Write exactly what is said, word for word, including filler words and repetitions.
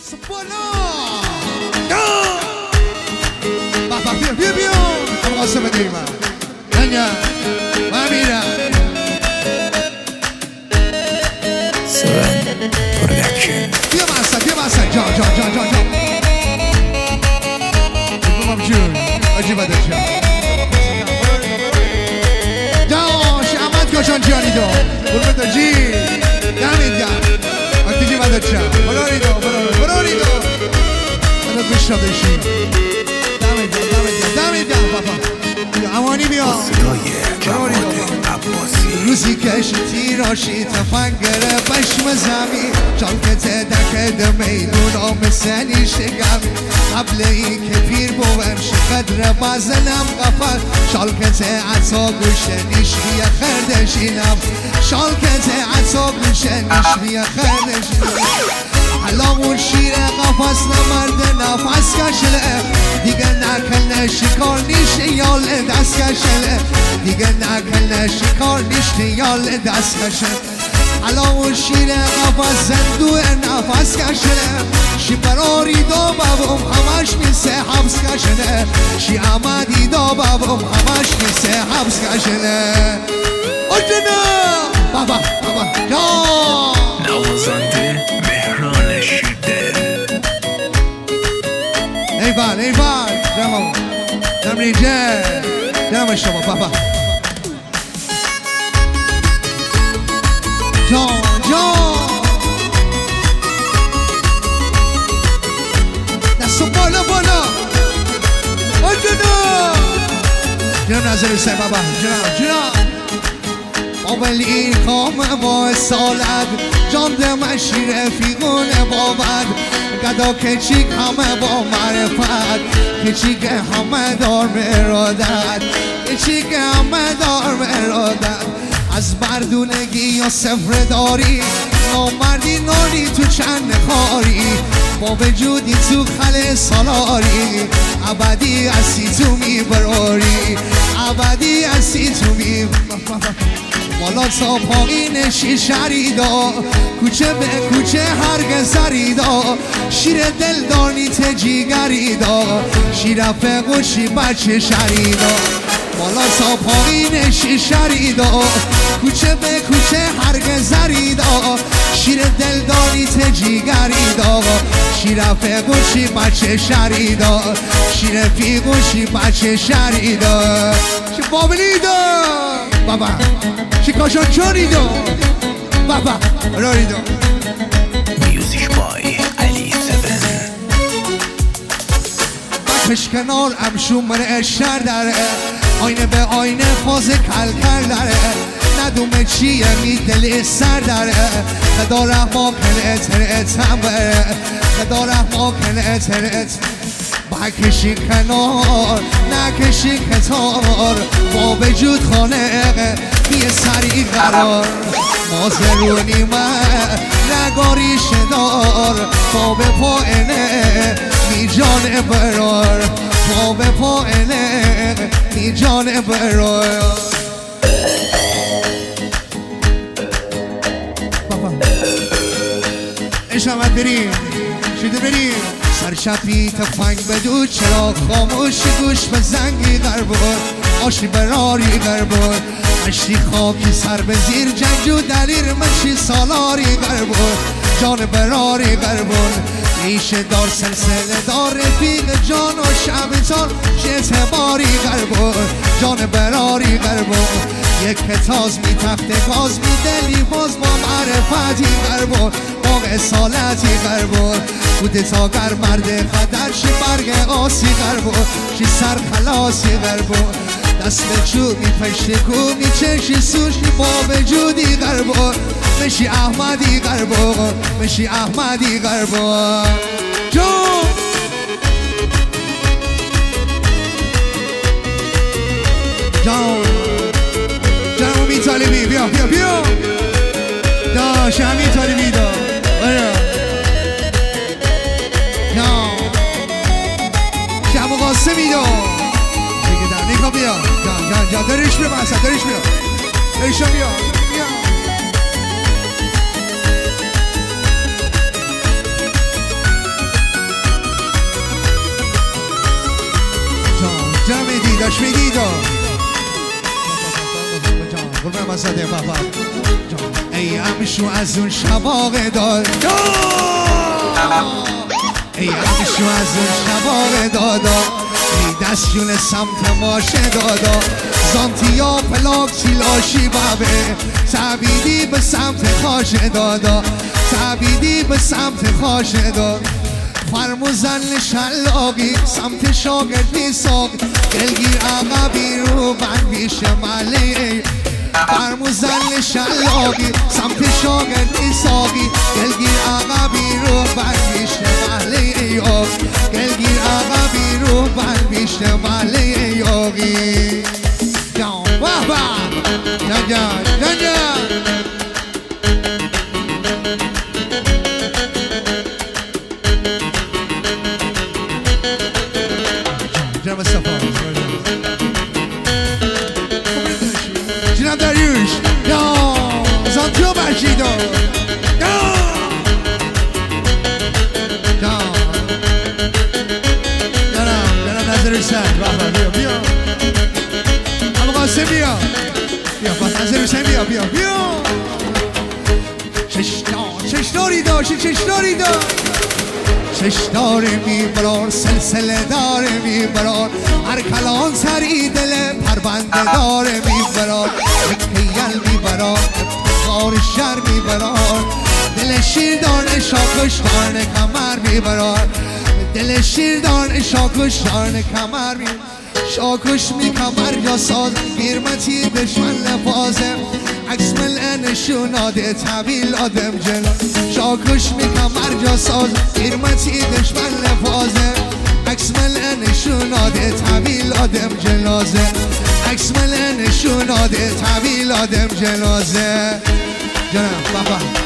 بالا بابا بیا بیا بیا ابو قاسم دیمه دنیا و میرم سرن پرودکشن بیا بسن بیا بسن جان جان جان جان جان بابا جون عجیبه در جان جان شعمت کشان جانی دو برمت جی دمید گم وقتی جی بدر جان براری دو براری دو بدر بشتا دشی دمید گم دمید گم دمید گم بابا امانی بیا صدای جواد عباسی روزی کشتی راشی تفنگره بشم زمین جالکت دکد میدون آمسنی شگمی قبل این که پیر بوم شقدر بازنم قفل شالکت عطا گوشنیش بیا خردشینم شالکت عطا گوشنیش بیا خردشینم حالا اون شیر قفص نمرد نفس کشله دیگه نکل شکار نیشه یال دست کشله دیگه نکل شکار نیشه یال دست کشله حالا اون شیر قفص زندو نفس کشله شی براری دو بابم همش نیسه حبس کشله شی آمدی دو بابم همش نیسه حبس کشله اجنا بابا بابا جان نوازنده مهران شیده ایوان ایوان جمع جمع ریجه جمع شما بابا جان جان دستو بالا بالا آجانا جناب نظر سه بابا جناب جناب اول این کام با سالت جان دم شیر فیگون باور گدا کچیک همه با معرفت کچیک همه دار مرادت کچیک همه دار مرادت از مردونگی یا سفر داری نامردی نانی تو چند خاری با وجودی تو خل سالاری ابدی هستی تو میبراری ابدی هستی تو میبراری بالا تا پایین شیشریدا کوچه به کوچه هرگز سریدا شیر دلدار نیت جیگریدا شیر فقوشی بچه شریدا بالا تا پایین شیشریدا کوچه به کوچه هرگز سریدا شیر دلدار نیت جیگریدا شیر فقوشی بچه شریدا شیر فقوشی بچه شریدا چه بابلیدا بابا شکاشان چونیدو بابا راریدو میوزیک بای علی سفن بکش کنار امشومر اشتر داره آینه به آینه فاز کل کل داره ندومه چیه می دل سر داره خدا رحما کن اتر اتم بره خدا رحما کن اتر اتم بکشی کنار نکشی کتار با وجود خانه بیه سریع قرار مازرونی من نگاری شدار با به پاینه می جان برار با به پاینه می جان برار بابا اشامت بریم شده بریم سرشبی تفنگ بدو چرا خاموش گوش به زنگی غربون آشی براری غربون مشتی خاکی سر به زیر جنگ و دلیر مشی سالاری غربون جان براری غربون ریشه دار سلسله دار رفیق جان و شبتان شیط باری غربون جان براری غربون یک کتاز می تخت گاز می دلی باز با معرفتی غربون با اصالتی غربون بوده تا گر مرد قدر شی برگ آسی غربون شی سر خلاصی غربون دست به چوب می پشت کو می چشی سوشی با وجودی غربون مشی احمدی غربون مشی احمدی غربون جون جان جان می طالبی بیا بیا بیا دا شمی طالبی دا بیا شب و قاسمی دا دیگه در نگاه بیا جان جان جان دارش بیا بحثت دارش بیا دارش بیا بیا جرمزاده بابا ای همشو از اون شباقه داد ای همشو از اون شباقه دادا ای دستشون سمت ماشه دادا زانتیا پلاک چیلاشی بابه سبیدی به سمت خاشه دادا سبیدی به سمت خاشه داد فرموزن شلاقی سمت شاگردی ساق دلگیر عقبی رو بند بیش ملی فرموزن شلاقی سمت شاگردی ساقی دلگیر عقبی رو بند بیش ملی دلگیر عقبی رو بند بیش ملی یاقی جان بابا جان جان جان جان جناب صفا جناب داریوش یا زانتیو برشیدو یا جناب جناب نظر حسین بابا بیا بیا ابو قاسم بیا بیا با نظر حسین بیا بیا بیا چشنا چشناری داشتی چشناری داشت چشدار میبرار سلسله دار میبرار هر کلان سری دل پربنده دار میبرار مکیل میبرار افتخار شر میبرار دل شیردان شاکشتان کمر میبرار دل شیردان شاکشتان کمر میبرار شاکش می کمر یا ساز بیرمتی دشمن لفاظه عکس ملعه نشوناده طویل آدم جلو شاکش می کمر یا ساز بیرمتی دشمن لفاظه عکس ملعه نشوناده طویل آدم جلازه عکس ملعه نشوناده طویل آدم جلازه جناب بابا